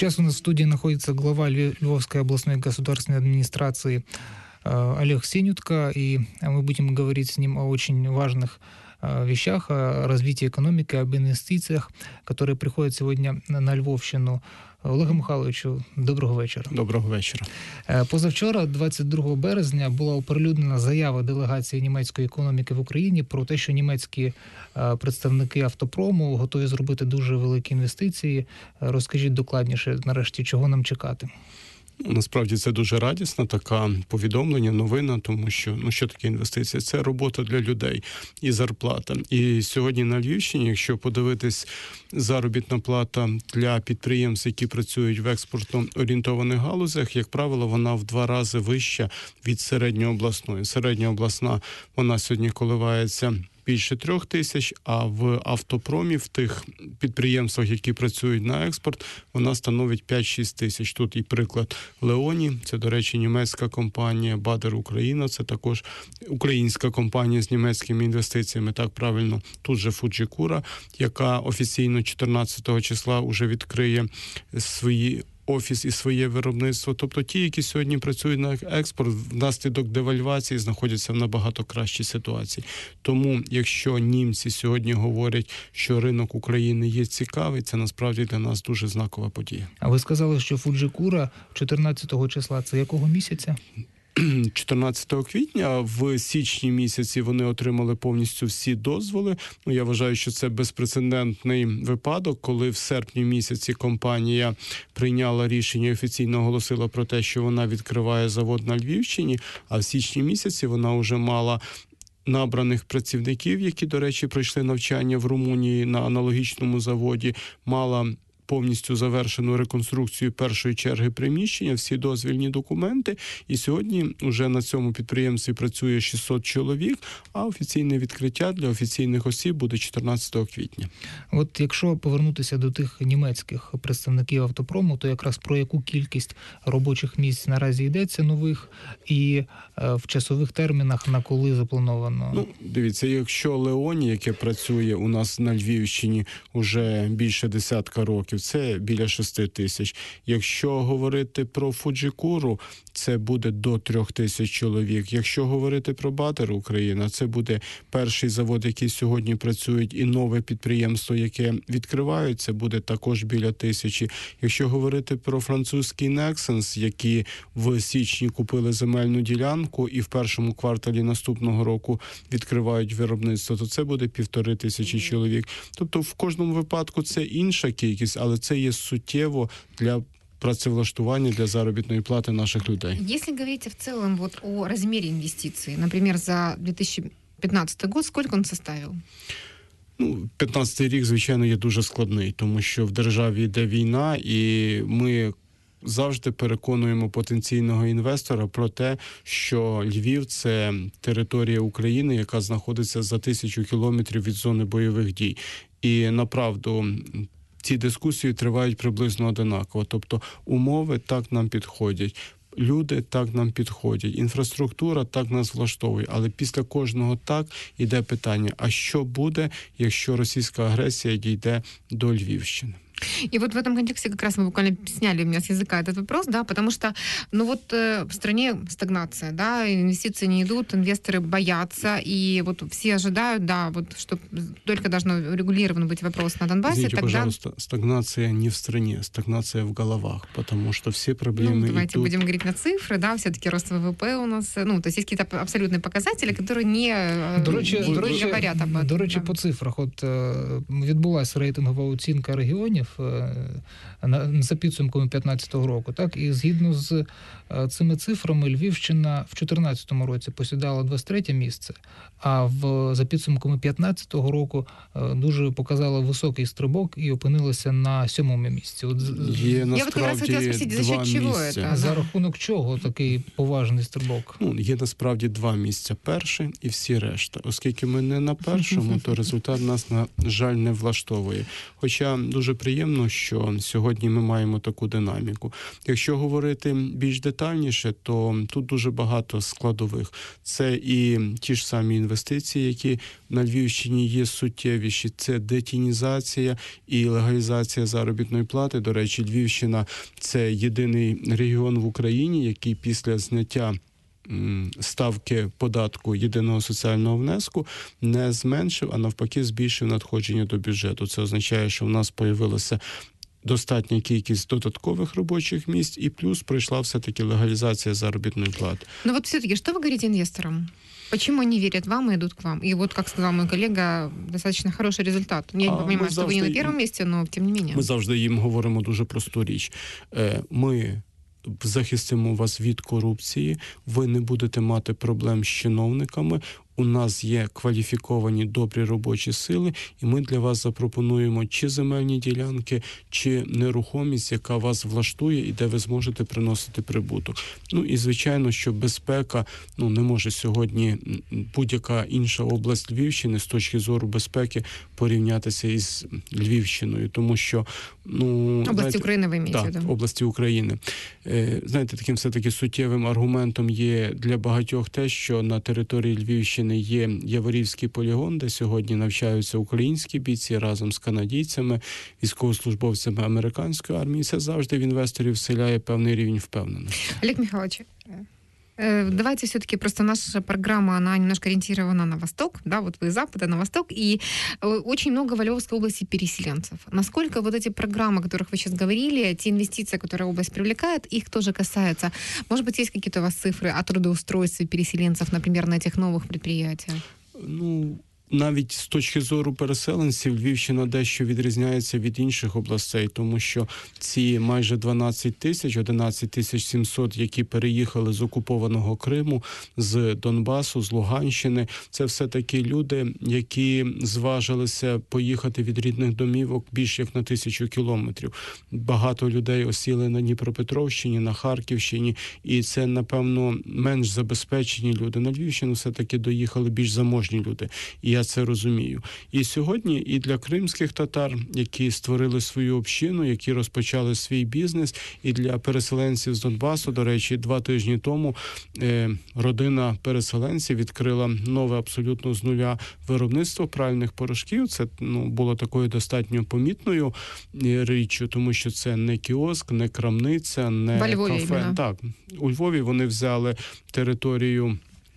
Сейчас у нас в студии находится глава Львовской областной государственной администрации Олег Синютка, и мы будем говорить с ним о очень важных вещах, о развитии экономики, об инвестициях, которые приходят сегодня на Львовщину. Олеге Михайловичу, доброго вечора. Доброго вечора. Позавчора, 22 березня, була оприлюднена заява делегації німецької економіки в Україні про те, що німецькі представники автопрому готові зробити дуже великі інвестиції. Розкажіть докладніше, нарешті, чого нам чекати? Насправді це дуже радісна така повідомлення, новина, тому що, що таке інвестиція? Це робота для людей і зарплата. І сьогодні на Львівщині, якщо подивитись, заробітна плата для підприємств, які працюють в експортно орієнтованих галузях, як правило, вона в 2 рази вища від середньообласної. Середня обласна, вона сьогодні коливається більше 3 тисяч, а в автопромі, в тих підприємствах, які працюють на експорт, вона становить 5-6 тисяч. Тут і приклад Леоні, це, до речі, німецька компанія, Бадер Україна, це також українська компанія з німецькими інвестиціями, так правильно. Тут же Фуджикура, яка офіційно 14 числа вже відкриє свої офіс і своє виробництво. Тобто ті, які сьогодні працюють на експорт, внаслідок девальвації знаходяться в набагато кращій ситуації. Тому, якщо німці сьогодні говорять, що ринок України є цікавий, це насправді для нас дуже знакова подія. А ви сказали, що Фуджикура 14 числа, це якого місяця? 14 квітня, в січні місяці вони отримали повністю всі дозволи. Я вважаю, що це безпрецедентний випадок, коли в серпні місяці компанія прийняла рішення і офіційно оголосила про те, що вона відкриває завод на Львівщині, а в січні місяці вона вже мала набраних працівників, які, до речі, пройшли навчання в Румунії на аналогічному заводі, мала повністю завершену реконструкцію першої черги приміщення, всі дозвільні документи. І сьогодні вже на цьому підприємстві працює 600 чоловік, а офіційне відкриття для офіційних осіб буде 14 квітня. От якщо повернутися до тих німецьких представників автопрому, то якраз про яку кількість робочих місць наразі йдеться нових і в часових термінах на коли заплановано? Дивіться, якщо Леоні, яке працює у нас на Львівщині вже більше 10 років, це біля 6 тисяч. Якщо говорити про Фуджикуру, це буде до 3 тисяч чоловік. Якщо говорити про Бадер Україна, це буде перший завод, який сьогодні працює, і нове підприємство, яке відкривають, це буде також біля 1000. Якщо говорити про французький Nexens, які в січні купили земельну ділянку і в першому кварталі наступного року відкривають виробництво, то це буде 1500 чоловік. Тобто в кожному випадку це інша кількість, але це є суттєво для працевлаштування, для заробітної плати наших людей. Если говорить в целом о размере инвестиций, например, за 2015 год, сколько он составил? 15-й рік, звичайно, є дуже складний, тому що в державі йде війна, і ми завжди переконуємо потенційного інвестора про те, що Львів – це територія України, яка знаходиться за 1000 кілометрів від зони бойових дій. І, направду, ці дискусії тривають приблизно одинаково. Тобто умови так нам підходять, люди так нам підходять, інфраструктура так нас влаштовує. Але після кожного так іде питання, а що буде, якщо російська агресія дійде до Львівщини? И вот в этом контексте как раз мы буквально сняли у меня с языка этот вопрос, да, потому что, в стране стагнация, да, инвестиции не идут, инвесторы боятся, и все ожидают, да, что только должно урегулирован быть вопрос на Донбассе. Извините, тогда... пожалуйста, стагнация не в стране, стагнация в головах, потому что все проблемы давайте идут... будем говорить на цифры, да, все-таки рост ВВП у нас, то есть есть какие-то абсолютные показатели, которые не говорят об этом. До речі, по цифрах, відбулася рейтингова оцінка регіонів за підсумками 2015 року, так, і згідно з цими цифрами Львівщина в 2014 році посідала 23 місце, а за підсумками 2015 року дуже показала високий стрибок і опинилася на 7-му місці. Є насправді 2 місця. За рахунок чого такий поважний стрибок? Є насправді 2 місця. Перше і всі решта. Оскільки ми не на першому, то результат нас, на жаль, не влаштовує. Хоча дуже приємно, приємно, що сьогодні ми маємо таку динаміку. Якщо говорити більш детальніше, то тут дуже багато складових. Це і ті ж самі інвестиції, які на Львівщині є суттєвіші, це детінізація і легалізація заробітної плати. До речі, Львівщина – це єдиний регіон в Україні, який після зняття ставки податку єдиного соціального внеску не зменшив, а навпаки збільшив надходження до бюджету. Це означає, що в нас появилася достатня кількість додаткових робочих місць і плюс пройшла все-таки легалізація заробітної плати. Ну вот все-таки, что вы говорите инвесторам? Почему они верят вам и идут к вам? И вот, как сказал мой коллега, достаточно хороший результат. Я понимаю, что вы не на первом месте, но тем не менее. Ми завжди їм говоримо дуже просту річ. Ми захистимо вас від корупції, ви не будете мати проблем з чиновниками, у нас є кваліфіковані добрі робочі сили, і ми для вас запропонуємо чи земельні ділянки, чи нерухомість, яка вас влаштує і де ви зможете приносити прибуток. Ну і звичайно, що безпека, не може сьогодні будь-яка інша область Львівщини з точки зору безпеки порівнятися із Львівщиною, тому що області України ви маєте? Так, області України. Знаєте, таким все-таки суттєвим аргументом є для багатьох те, що на території Львівщини є Яворівський полігон, де сьогодні навчаються українські бійці разом з канадійцями, військовослужбовцями американської армії. Це завжди в інвесторів вселяє певний рівень впевненості. Олег Михайлович, давайте все-таки, просто наша программа, она немножко ориентирована на восток, да, вот вы из запада на восток, и очень много в Львовской области переселенцев. Насколько вот эти программы, о которых вы сейчас говорили, те инвестиции, которые область привлекает, их тоже касается? Может быть, есть какие-то у вас цифры о трудоустройстве переселенцев, например, на этих новых предприятиях? Навіть з точки зору переселенців Львівщина дещо відрізняється від інших областей, тому що ці майже 12 тисяч, 11 тисяч 700, які переїхали з окупованого Криму, з Донбасу, з Луганщини, це все-таки люди, які зважилися поїхати від рідних домівок більш як на 1000 кілометрів. Багато людей осіли на Дніпропетровщині, на Харківщині, і це, напевно, менш забезпечені люди. На Львівщину все-таки доїхали більш заможні люди. І я це розумію. І сьогодні і для кримських татар, які створили свою общину, які розпочали свій бізнес, і для переселенців з Донбасу, до речі, 2 тижні тому родина переселенців відкрила нове абсолютно з нуля виробництво пральних порошків. Це було такою достатньо помітною річчю, тому що це не кіоск, не крамниця, не кафе. Так, у Львові вони взяли територію,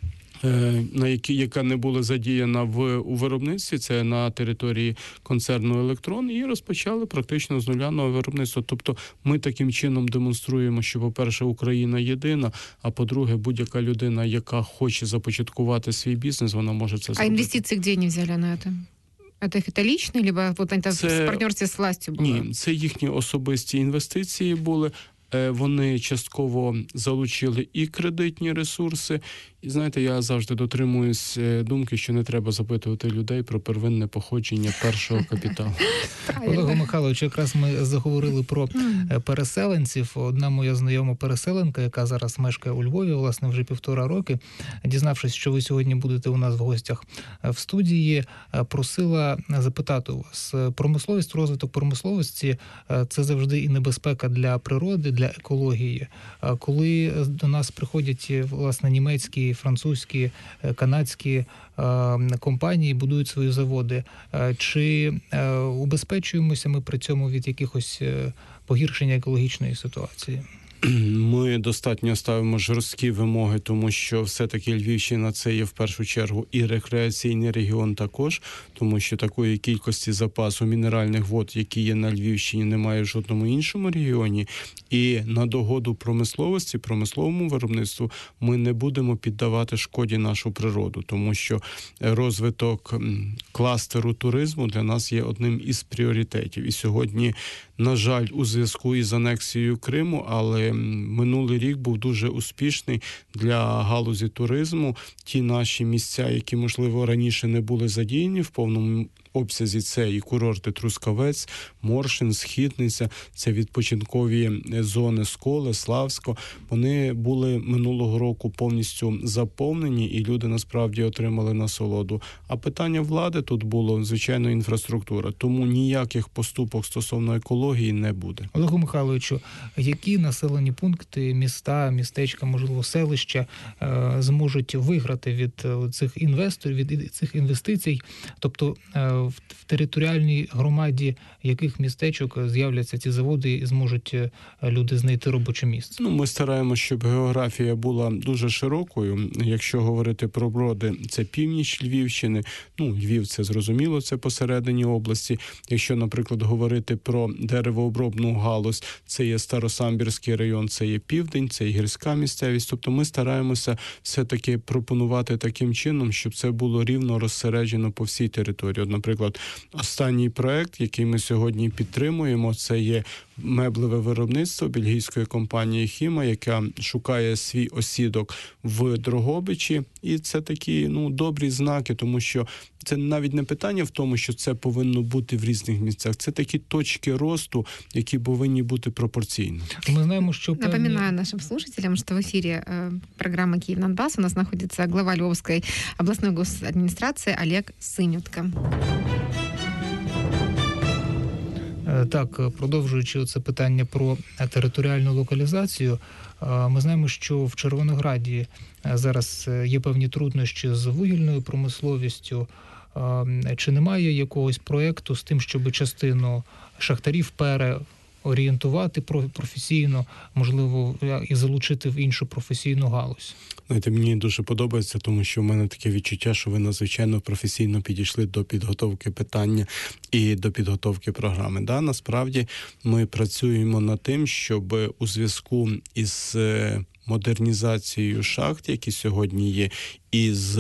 яка не була задіяна у виробництві, це на території концерну «Електрон», і розпочали практично з нуля нове виробництво. Тобто ми таким чином демонструємо, що, по-перше, Україна єдина, а по-друге, будь-яка людина, яка хоче започаткувати свій бізнес, вона може це зробити. А інвестиції де не взяли на це? Это личные, либо вот это в партнерстві з властю було? Ні, це їхні особисті інвестиції були. Вони частково залучили і кредитні ресурси. І, знаєте, я завжди дотримуюсь думки, що не треба запитувати людей про первинне походження першого капіталу. Олегу Михайловичу, якраз ми заговорили про переселенців. Одна моя знайома переселенка, яка зараз мешкає у Львові, власне, вже 1,5 роки, дізнавшись, що ви сьогодні будете у нас в гостях в студії, просила запитати у вас. Промисловість, розвиток промисловості – це завжди і небезпека для природи, для екології. Коли до нас приходять, власне, німецькі, французькі, канадські компанії, будують свої заводи, чи убезпечуємося ми при цьому від якихось погіршення екологічної ситуації? Ми достатньо ставимо жорсткі вимоги, тому що все-таки Львівщина – це є в першу чергу і рекреаційний регіон також, тому що такої кількості запасу мінеральних вод, які є на Львівщині, немає в жодному іншому регіоні. І на догоду промисловості, промисловому виробництву ми не будемо піддавати шкоді нашу природу, тому що розвиток кластеру туризму для нас є одним із пріоритетів. І сьогодні, на жаль, у зв'язку із анексією Криму, але минулий рік був дуже успішний для галузі туризму. Ті наші місця, які, можливо, раніше не були задіяні в повному обсязі це і курорти Трускавець, Моршин, Східниця, це відпочинкові зони Сколи, Славсько. Вони були минулого року повністю заповнені, і люди насправді отримали насолоду. А питання влади тут було, звичайно, інфраструктура. Тому ніяких поступок стосовно екології не буде. Олегу Михайловичу, які населені пункти, міста, містечка, можливо, селища зможуть виграти від цих інвесторів, від цих інвестицій? Тобто в територіальній громаді яких містечок з'являться ці заводи і зможуть люди знайти робоче місце? Ми стараємося, щоб географія була дуже широкою. Якщо говорити про Броди, це північ Львівщини. Львів, це зрозуміло, це посередині області. Якщо, наприклад, говорити про деревообробну галузь, це є Старосамбірський район, це є південь, це є гірська місцевість. Тобто ми стараємося все-таки пропонувати таким чином, щоб це було рівно розсереджено по всій території. От, наприклад, останній проект, який ми сьогодні підтримуємо, це є меблеве виробництво бельгійської компанії «Хіма», яка шукає свій осідок в Дрогобичі. І це такі добрі знаки, тому що це навіть не питання в тому, що це повинно бути в різних місцях. Це такі точки росту, які повинні бути пропорційні. Ми знаємо, що Напоминаю нашим слушателям, что в эфире программы «Киев-Донбасс» у нас находится глава Львовской областной госадминистрации Олег Синютка. Так, продовжуючи це питання про територіальну локалізацію, ми знаємо, що в Червонограді зараз є певні труднощі з вугільною промисловістю. Чи немає якогось проєкту з тим, щоб частину шахтарів переорієнтувати професійно, можливо, і залучити в іншу професійну галузь? Знаєте, мені дуже подобається, тому що в мене таке відчуття, що ви надзвичайно професійно підійшли до підготовки питання і до підготовки програми. Насправді ми працюємо над тим, щоб у зв'язку із модернізацією шахт, які сьогодні є, із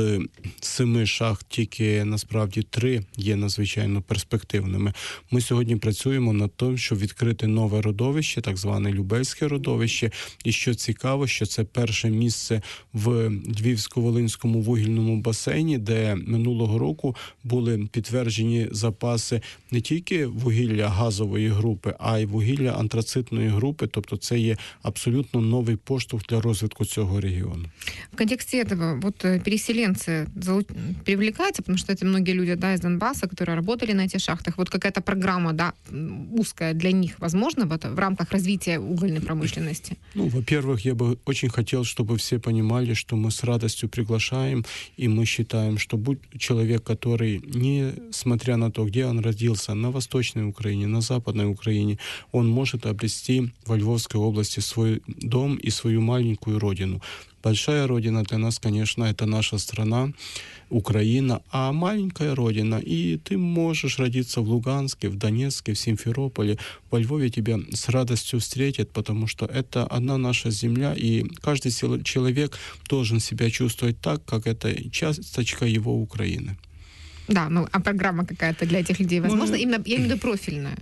7 шахт тільки насправді 3 є надзвичайно перспективними. Ми сьогодні працюємо над тим, щоб відкрити нове родовище, так зване Любельське родовище. І що цікаво, що це перше місце в Львівсько-Волинському вугільному басейні, де минулого року були підтверджені запаси не тільки вугілля газової групи, а й вугілля антрацитної групи. Тобто це є абсолютно новий поштовх для розвитку цього регіону. В контексте этого переселенцы привлекаются, потому что это многие люди, из Донбасса, которые работали на этих шахтах. Какая-то программа, узкая для них, возможно, в рамках развития угольной промышленности? Во-первых, я бы очень хотел, чтобы все понимали, что мы с радостью приглашаем, и мы считаем, что будь человек, который, несмотря на то, где он родился, на Восточной Украине, на Западной Украине, он может обрести во Львовской области свой дом и свою маленькую родину. Большая родина для нас, конечно, это наша страна, Украина, а маленькая родина, и ты можешь родиться в Луганске, в Донецке, в Симферополе, во Львове тебя с радостью встретят, потому что это одна наша земля, и каждый человек должен себя чувствовать так, как это часточка его Украины. Да, а программа какая-то для этих людей возможно? Я имею в виду профильная.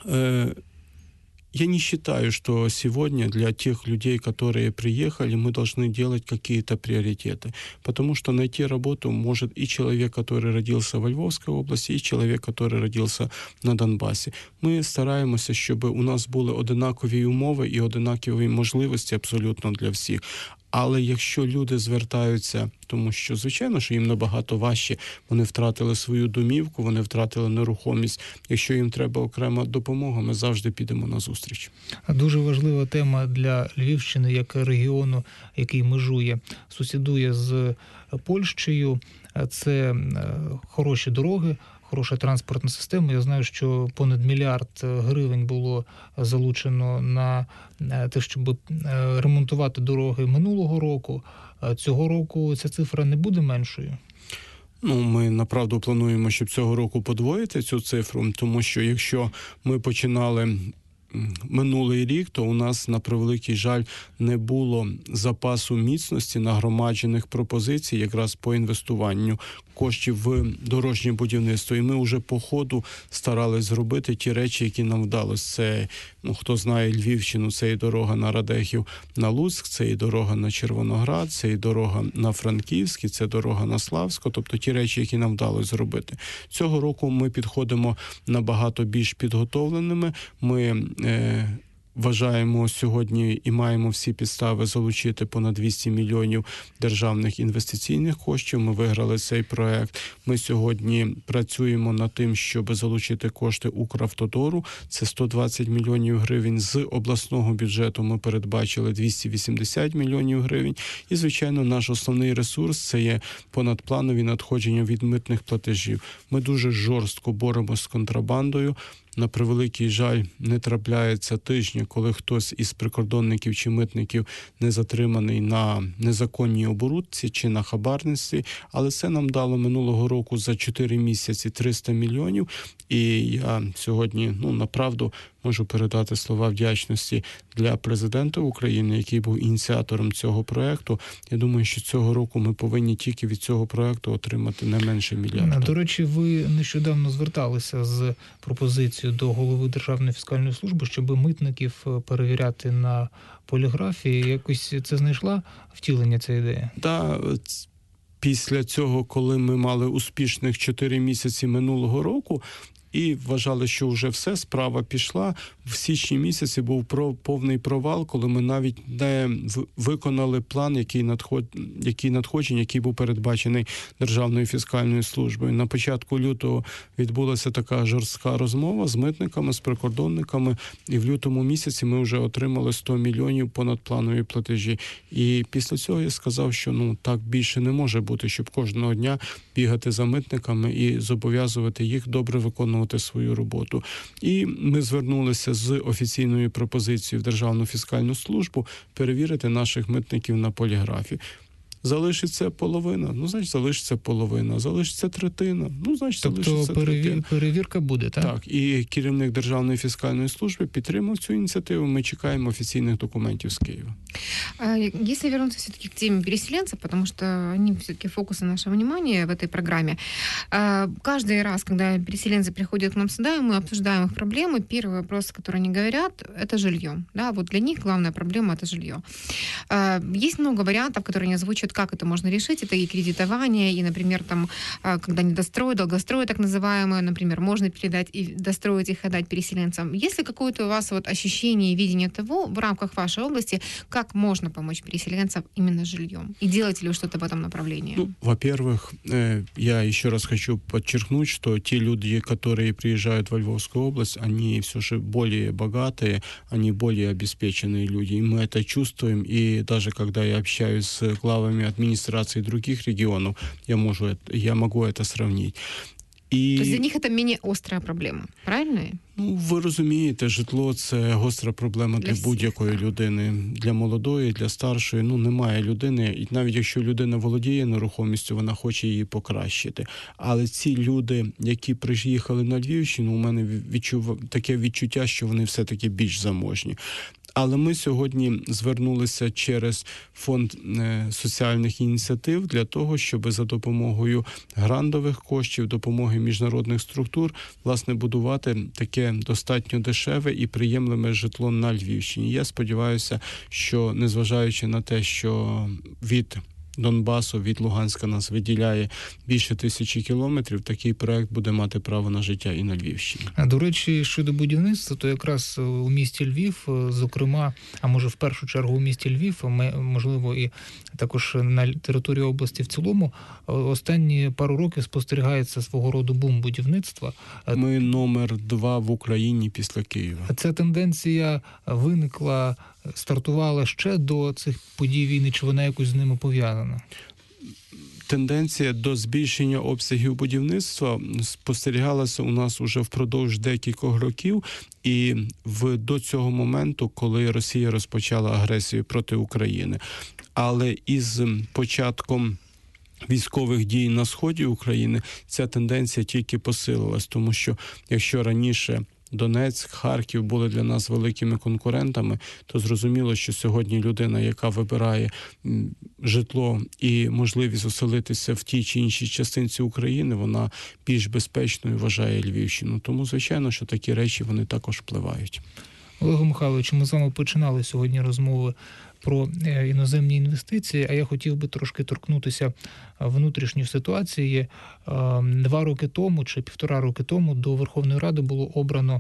Я не считаю, что сегодня для тех людей, которые приехали, мы должны делать какие-то приоритеты. Потому что найти работу может и человек, который родился во Львовской области, и человек, который родился на Донбасі. Ми стараємося, щоб у нас були однакові умови і однакові можливості абсолютно для всіх. Але якщо люди звертаються, тому що, звичайно, що їм набагато важче, вони втратили свою домівку, вони втратили нерухомість. Якщо їм треба окрема допомога, ми завжди підемо на зустріч. Дуже важлива тема для Львівщини як регіону, який межує, сусідує з Польщею. Це хороші дороги, хороша транспортна система. Я знаю, що понад 1 мільярд гривень було залучено на те, щоб ремонтувати дороги минулого року. Цього року ця цифра не буде меншою? Ми, направду, плануємо, щоб цього року подвоїти цю цифру, тому що якщо ми починали минулий рік, то у нас, на превеликий жаль, не було запасу міцності нагромаджених пропозицій якраз по інвестуванню коштів в дорожнє будівництво. І ми вже по ходу старались зробити ті речі, які нам вдалося. Це, хто знає Львівщину, це і дорога на Радехів на Луцьк, це і дорога на Червоноград, це і дорога на Франківськ, це дорога на Славську, тобто ті речі, які нам вдалося зробити. Цього року ми підходимо набагато більш підготовленими. Ми вважаємо сьогодні і маємо всі підстави залучити понад 200 мільйонів державних інвестиційних коштів. Ми виграли цей проект. Ми сьогодні працюємо над тим, щоб залучити кошти Укравтодору. Це 120 мільйонів гривень. З обласного бюджету ми передбачили 280 мільйонів гривень. І, звичайно, наш основний ресурс – це є понадпланові надходження від митних платежів. Ми дуже жорстко боремося з контрабандою. На превеликий жаль, не трапляється тижня, коли хтось із прикордонників чи митників не затриманий на незаконній оборудці чи на хабарництві, але це нам дало минулого року за 4 місяці 300 мільйонів. І я сьогодні, направду, можу передати слова вдячності для президента України, який був ініціатором цього проекту. Я думаю, що цього року ми повинні тільки від цього проекту отримати не менше мільярда. До речі, ви нещодавно зверталися з пропозицією до голови Державної фіскальної служби, щоб митників перевіряти на поліграфії. Якось це знайшла втілення ця ідея? Да, після цього, коли ми мали успішних 4 місяці минулого року, і вважали, що вже все, справа пішла. В січні місяці був повний провал, коли ми навіть не виконали план, який надходжень, який був передбачений Державною фіскальною службою. На початку лютого відбулася така жорстка розмова з митниками, з прикордонниками, і в лютому місяці ми вже отримали 100 мільйонів понадпланові платежі. І після цього я сказав, що так більше не може бути, щоб кожного дня бігати за митниками і зобов'язувати їх добре виконувати свою роботу. І ми звернулися з офіційною пропозицією в Державну фіскальну службу перевірити наших митників на поліграфі. Залишиться половина, значить залишиться половина. Залишиться третина, значить залишиться третина. Тобто перевірка буде, так? Так, і керівник Державної фіскальної служби підтримав цю ініціативу. Ми чекаємо офіційних документів з Києва. Если вернуться все-таки к теме переселенцев, потому что они все-таки фокусы нашего внимания в этой программе. Каждый раз, когда переселенцы приходят к нам сюда, и мы обсуждаем их проблемы, первый вопрос, который они говорят, это жилье. Да, вот для них главная проблема – это жилье. Есть много вариантов, которые они озвучивают, как это можно решить. Это и кредитование, и, например, там, когда недострой, долгострой так называемые, например, можно передать и достроить их, отдать переселенцам. Есть ли какое-то у вас ощущение и видение того в рамках вашей области, как можно помочь переселенцам именно жильем? И делаете ли вы что-то в этом направлении? Во-первых, я еще раз хочу подчеркнуть, что те люди, которые приезжают во Львовскую область, они все же более богатые, они более обеспеченные люди. И мы это чувствуем. И даже когда я общаюсь с главами администрации других регионов, я могу это сравнить. І... Тобто для них це менш остра проблема, правильно? Ви розумієте, житло – це гостра проблема для будь-якої людини. Для молодої, для старшої, немає людини. І навіть якщо людина володіє нерухомістю, вона хоче її покращити. Але ці люди, які приїхали на Львівщину, у мене таке відчуття, що вони все-таки більш заможні. Але ми сьогодні звернулися через фонд соціальних ініціатив для того, щоб за допомогою грантових коштів, допомоги міжнародних структур, власне, будувати таке достатньо дешеве і приємливе житло на Львівщині. Я сподіваюся, що незважаючи на те, що від Донбасу, від Луганська нас виділяє більше 1000 кілометрів, такий проект буде мати право на життя і на Львівщині. До речі, щодо будівництва, то якраз у місті Львів, зокрема, а може в першу чергу у місті Львів, можливо, і також на території області в цілому, останні пару років спостерігається свого роду бум будівництва. Ми номер 2 в Україні після Києва. Ця тенденція стартувала ще до цих подій війни, чи вона якось з ними пов'язана? Тенденція до збільшення обсягів будівництва спостерігалася у нас уже впродовж декількох років, і до цього моменту, коли Росія розпочала агресію проти України. Але із початком військових дій на сході України ця тенденція тільки посилилась, тому що якщо раніше Донецьк, Харків були для нас великими конкурентами, то зрозуміло, що сьогодні людина, яка вибирає житло і можливість оселитися в тій чи іншій частинці України, вона більш безпечною вважає Львівщину. Тому, звичайно, що такі речі, вони також впливають. Олегу Михайловичу, ми з вами починали сьогодні розмови про іноземні інвестиції, а я хотів би трошки торкнутися внутрішньої ситуації. 2 роки тому чи 1,5 роки тому до Верховної Ради було обрано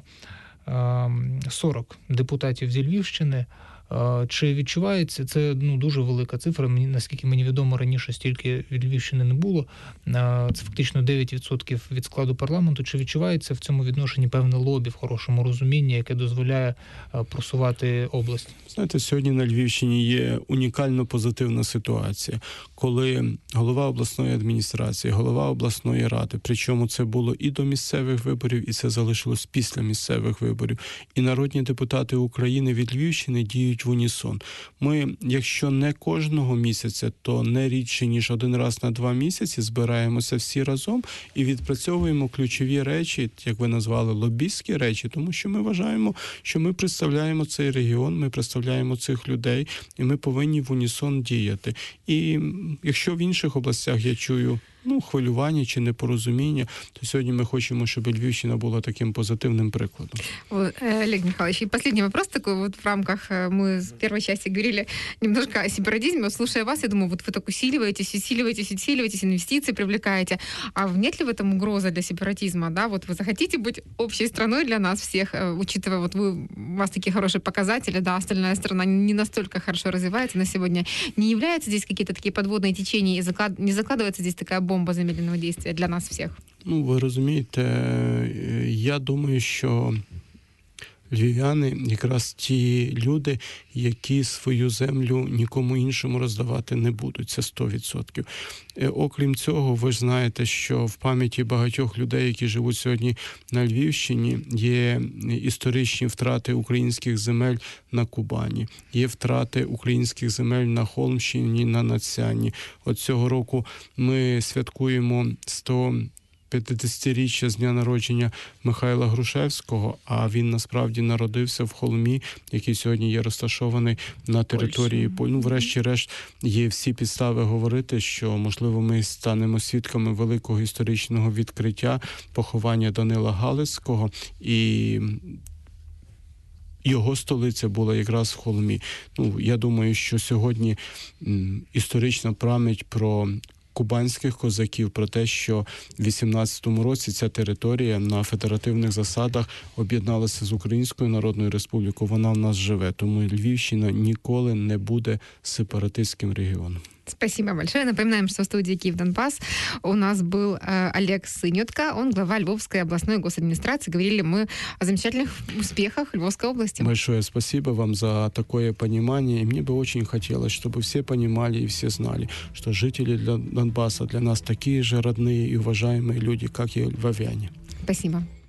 40 депутатів зі Львівщини. Чи відчувається, це дуже велика цифра, наскільки мені відомо, раніше стільки від Львівщини не було, це фактично 9% від складу парламенту. Чи відчувається в цьому відношенні певне лобі в хорошому розумінні, яке дозволяє просувати область? Знаєте, сьогодні на Львівщині є унікально позитивна ситуація, коли голова обласної адміністрації, голова обласної ради, причому це було і до місцевих виборів, і це залишилось після місцевих виборів, і народні депутати України від Львівщини діють в унісон. Ми, якщо не кожного місяця, то не рідше, ніж 1 раз на 2 місяці збираємося всі разом і відпрацьовуємо ключові речі, як ви назвали, лобістські речі, тому що ми вважаємо, що ми представляємо цей регіон, ми представляємо цих людей, і ми повинні в унісон діяти. І якщо в інших областях я чую хвилювання чи непорозуміння, то сьогодні ми хочемо, щоб Львівщина була таким позитивним прикладом. Олег Михайлович, и последний вопрос такой вот в рамках, мы в первой части говорили немножко о сепаратизме. Вот слушая вас, я думаю, вот вы так усиливаетесь, инвестиции привлекаете. А нет ли в этом угроза для сепаратизма? Да? Вот вы захотите быть общей страной для нас всех, учитывая, вот у вас такие хорошие показатели, да, остальная страна не настолько хорошо развивается на сегодня. Не являются здесь какие-то такие подводные течения, и не закладывается здесь такая бомба замедленного действия для нас всіх? Ви розумієте, я думаю, що львів'яни якраз ті люди, які свою землю нікому іншому роздавати не будуть. Це 100%. Окрім цього, ви ж знаєте, що в пам'яті багатьох людей, які живуть сьогодні на Львівщині, є історичні втрати українських земель на Кубані, є втрати українських земель на Холмщині, на Надсянні. От цього року ми святкуємо 50-річчя з дня народження Михайла Грушевського, а він насправді народився в Холмі, який сьогодні є розташований на території Польщі. Врешті-решт, є всі підстави говорити, що, можливо, ми станемо свідками великого історичного відкриття поховання Данила Галицького, і його столиця була якраз в Холмі. Я думаю, що сьогодні історична пам'ять про кубанських козаків, про те, що в 18-му році ця територія на федеративних засадах об'єдналася з Українською Народною Республікою, вона в нас живе. Тому Львівщина ніколи не буде сепаратистським регіоном. Спасибо большое. Напоминаем, что в студии «Киев-Донбасс» у нас был Олег Сынютка, он глава Львовской областной госадминистрации. Говорили мы о замечательных успехах Львовской области. Большое спасибо вам за такое понимание. И мне бы очень хотелось, чтобы все понимали и все знали, что жители Донбасса для нас такие же родные и уважаемые люди, как и львовяне. Спасибо.